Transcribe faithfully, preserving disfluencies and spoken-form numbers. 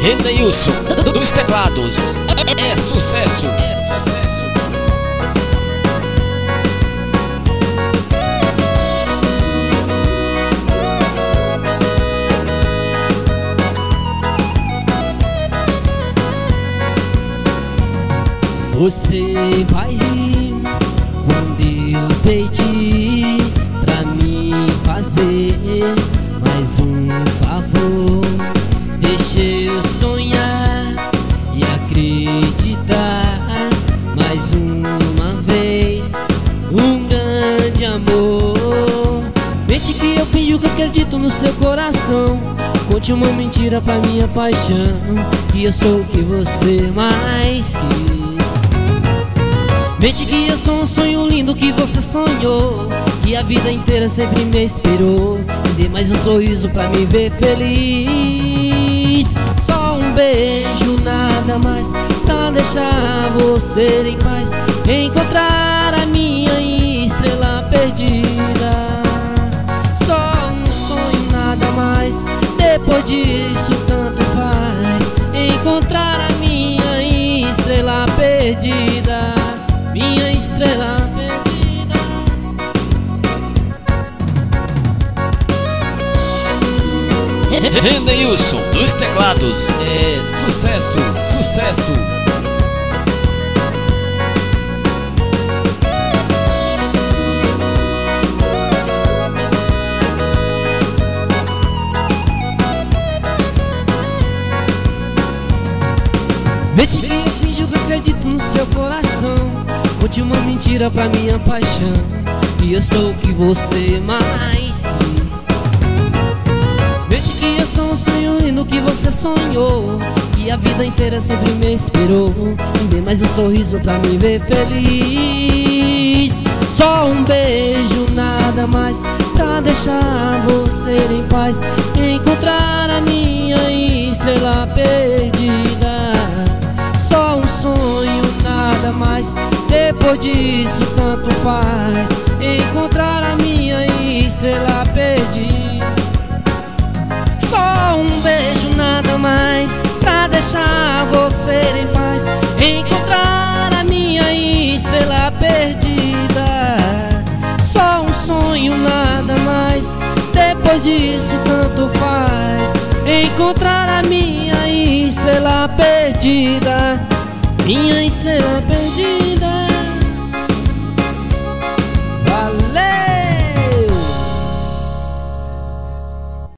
Edeilson dos teclados. É sucesso, é sucesso. Você vai rir quando eu pedir pra me fazer mais um favor. Deixa eu sonhar e acreditar mais uma vez um grande amor. Mente que eu finjo que acredito no seu coração. Conte uma mentira pra minha paixão, que eu sou o que você mais quis. Mente que eu sou um sonho lindo que você sonhou, que a vida inteira sempre me esperou. Dê mais um sorriso pra me ver feliz. Só um beijo, nada mais, pra deixar você em paz. Encontrar a minha estrela perdida. Só um sonho, nada mais, depois disso tanto faz. Encontrar a minha estrela perdida. Minha estrela perdida. Edeilson dos teclados. É sucesso, sucesso. Mente que eu finjo que acredito no seu coração. Conte uma mentira pra minha paixão, que eu sou o que você mais quis. Mente que eu sou um sonho lindo que você sonhou, que a vida inteira sempre me esperou. Dê mais um sorriso pra me ver feliz. Só um beijo, nada mais, pra deixar você em paz. Encontrar a minha estrela perdida. Só um sonho, nada mais, depois disso tanto faz. Encontrar a minha estrela perdida. Só um beijo, nada mais, pra deixar você em paz. Encontrar a minha estrela perdida. Só um sonho, nada mais, depois disso tanto faz. Encontrar a minha estrela perdida. Minha estrela perdida.